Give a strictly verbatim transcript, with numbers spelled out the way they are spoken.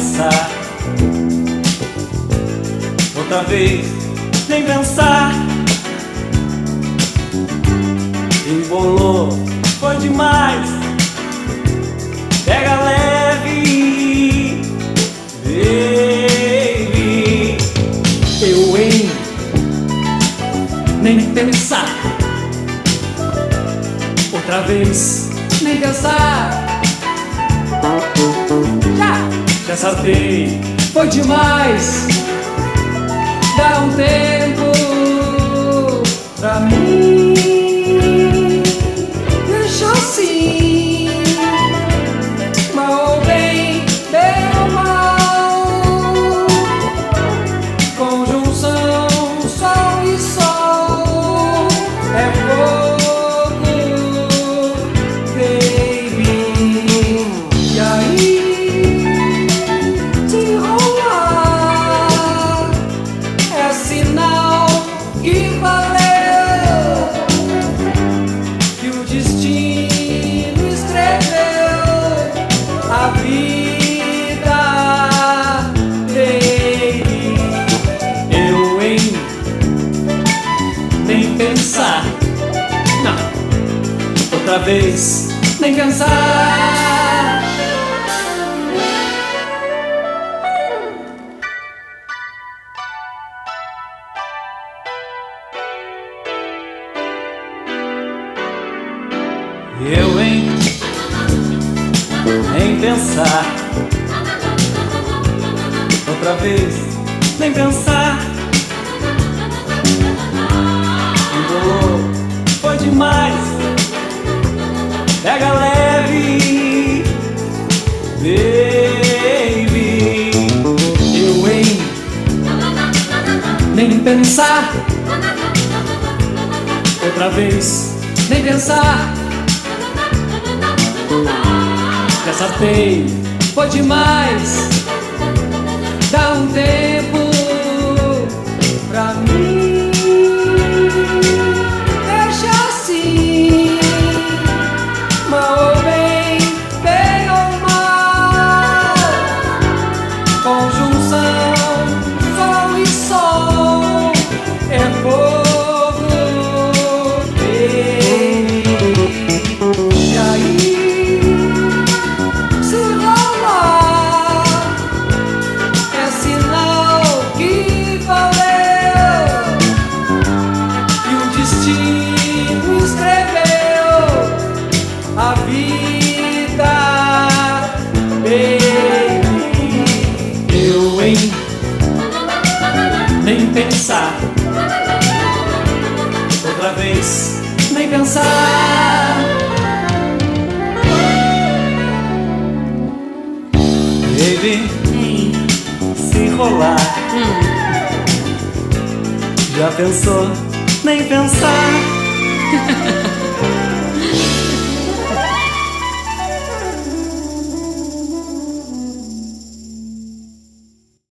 pensar. Outra vez, nem pensar. Embolou, foi demais. Pega leve, baby. Eu, hein, nem pensar. Outra vez, nem pensar. Já, já saltei, foi demais. Dá um tempo pra mim. Deixa assim, mal ou bem, bem ou mal. Conjunção, sol e sol é fogo, baby. E aí, se rolar, é sinal que valeu, que o destino escreveu a vida, baby. Eu, hein, nem pensar. Não, outra vez, nem pensar. Eu, hein, nem pensar. Outra vez, nem pensar. Embolou, foi demais. Pega leve, baby. Eu, hein, nem pensar. Outra vez, nem pensar. Já saltei, foi demais. Dá um tempo pra mim. Deixa assim, mal ou bem, bem ou mal. Conjunção, sol e sol é fogo, baby. E aí, a vida, baby. Eu, hein, nem pensar. Outra vez, nem pensar. Baby, Ei. se rolar. Hum. Já pensou? Nem pensar.